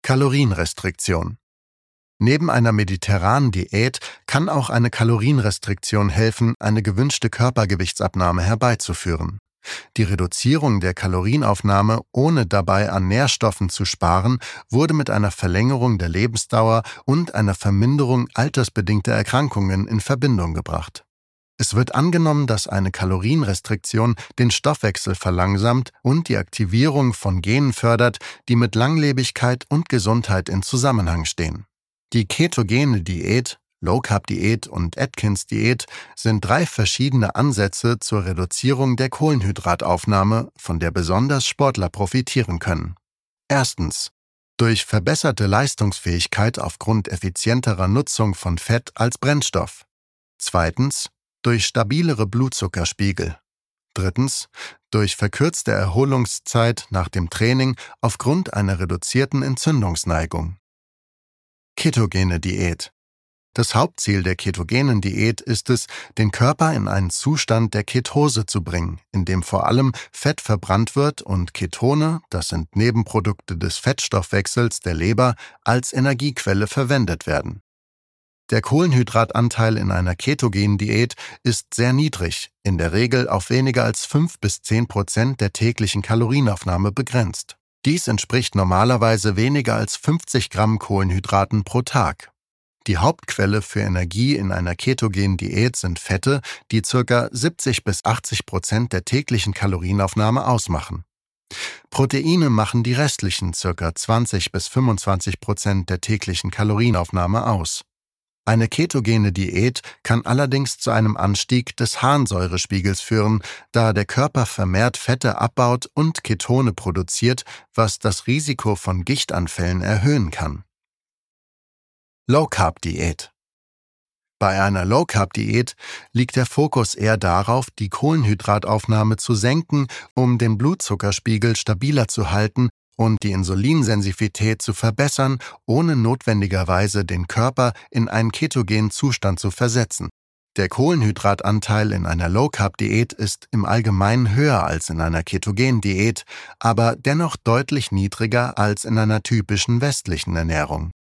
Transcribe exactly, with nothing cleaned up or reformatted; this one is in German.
Kalorienrestriktion. Neben einer mediterranen Diät kann auch eine Kalorienrestriktion helfen, eine gewünschte Körpergewichtsabnahme herbeizuführen. Die Reduzierung der Kalorienaufnahme, ohne dabei an Nährstoffen zu sparen, wurde mit einer Verlängerung der Lebensdauer und einer Verminderung altersbedingter Erkrankungen in Verbindung gebracht. Es wird angenommen, dass eine Kalorienrestriktion den Stoffwechsel verlangsamt und die Aktivierung von Genen fördert, die mit Langlebigkeit und Gesundheit in Zusammenhang stehen. Die ketogene Diät, Low-Carb-Diät und Atkins-Diät sind drei verschiedene Ansätze zur Reduzierung der Kohlenhydrataufnahme, von der besonders Sportler profitieren können. Erstens. Durch verbesserte Leistungsfähigkeit aufgrund effizienterer Nutzung von Fett als Brennstoff. Zweitens. Durch stabilere Blutzuckerspiegel. Drittens. Durch verkürzte Erholungszeit nach dem Training aufgrund einer reduzierten Entzündungsneigung. Ketogene Diät. Das Hauptziel der ketogenen Diät ist es, den Körper in einen Zustand der Ketose zu bringen, in dem vor allem Fett verbrannt wird und Ketone, das sind Nebenprodukte des Fettstoffwechsels der Leber, als Energiequelle verwendet werden. Der Kohlenhydratanteil in einer ketogenen Diät ist sehr niedrig, in der Regel auf weniger als fünf bis zehn Prozent der täglichen Kalorienaufnahme begrenzt. Dies entspricht normalerweise weniger als fünfzig Gramm Kohlenhydraten pro Tag. Die Hauptquelle für Energie in einer ketogenen Diät sind Fette, die ca. siebzig bis achtzig Prozent der täglichen Kalorienaufnahme ausmachen. Proteine machen die restlichen ca. zwanzig bis fünfundzwanzig Prozent der täglichen Kalorienaufnahme aus. Eine ketogene Diät kann allerdings zu einem Anstieg des Harnsäurespiegels führen, da der Körper vermehrt Fette abbaut und Ketone produziert, was das Risiko von Gichtanfällen erhöhen kann. Low-Carb-Diät. Bei einer Low-Carb-Diät liegt der Fokus eher darauf, die Kohlenhydrataufnahme zu senken, um den Blutzuckerspiegel stabiler zu halten und die Insulinsensitivität zu verbessern, ohne notwendigerweise den Körper in einen ketogenen Zustand zu versetzen. Der Kohlenhydratanteil in einer Low-Carb-Diät ist im Allgemeinen höher als in einer ketogenen Diät, aber dennoch deutlich niedriger als in einer typischen westlichen Ernährung.